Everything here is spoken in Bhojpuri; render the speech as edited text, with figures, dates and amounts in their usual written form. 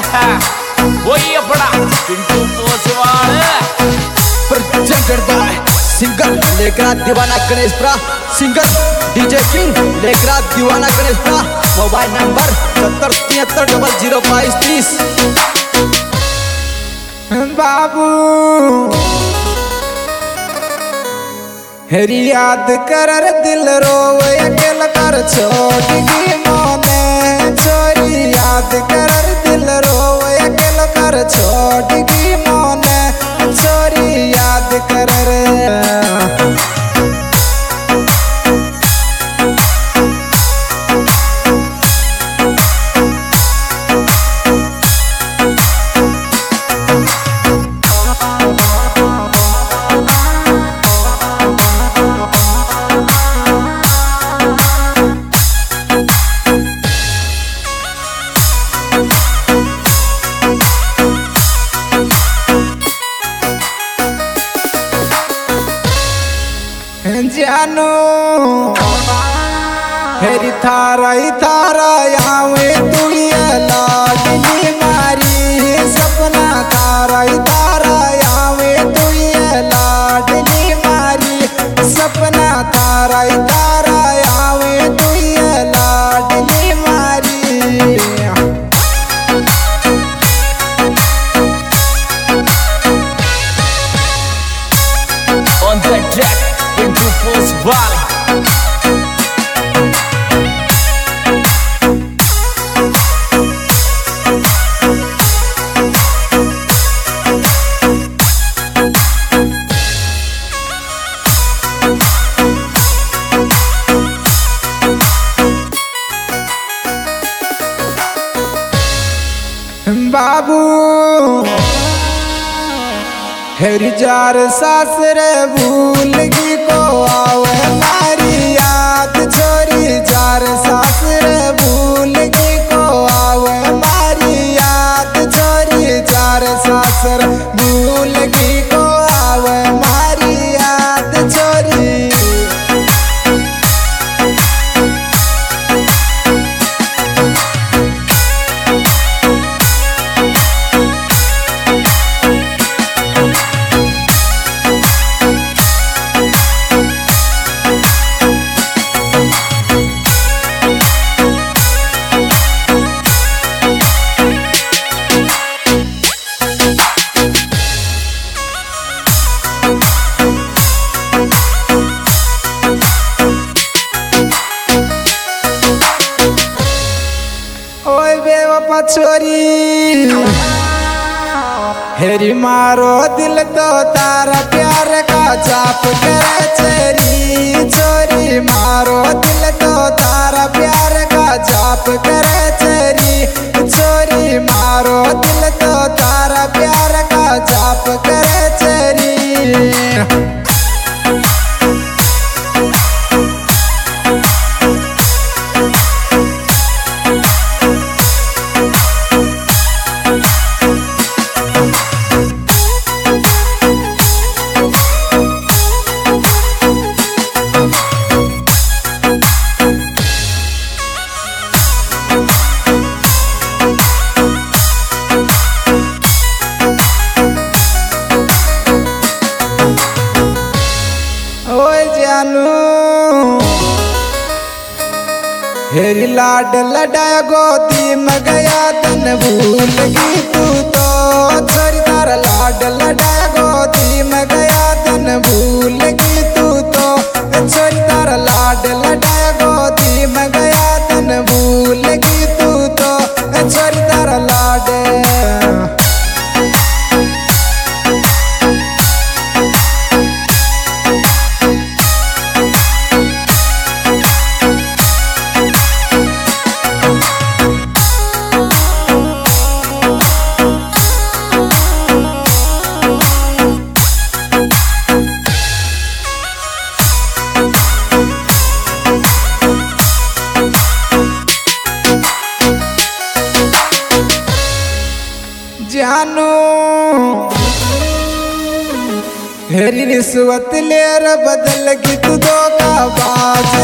वही अपना पिंटू पोसवाल प्रेजेंट करता है सिंगर लेकरा दीवाना गणेशपुरा, सिंगर डीजे किंग लेकरा दीवाना गणेशपुरा। Mobile number 7073002230। बाबू हेरी याद कर दिल रोवे अकेला कर छोड़गी मोने चोरी याद कर दिल रोवे अकेला कर छोड़गी मोने चोरी याद कर जानू हेरी थारा आवे तू ये लाडली मारी सपना थारा आवे तू ये लाडली मारी सपना थारा आवे तू ये लाडली मारी। on that track Pintu Poswal बाबू हेरी जार सासरे भूलगी को आवे मारी याद छोरी जार सासरे भूलगी को आवे मारी याद छोरी जार सासर भूलगी को आवे मारी याद छोरी। ओए बेवफा छोरी हेरी मारो दिल तो तारा प्यार का चाप करे चेरी छोरी मारो दिल तो तारा प्यार का चाप करे चेरी छोरी मारो दिल तो तारा प्यार का चाप करे चेरी। हेरी लाड लडाया गोदी में गया तन भूल गई तू तो छोरी तारा लाड लडाया गोदी में गया तन भूल गई तू तो छोरी तारा लाड लडाया गोदी में गया तन भूल गई तू तो छोरी तारा लाड। जानू हेरी रिश्वत लेर बदल की तू धोखा बाज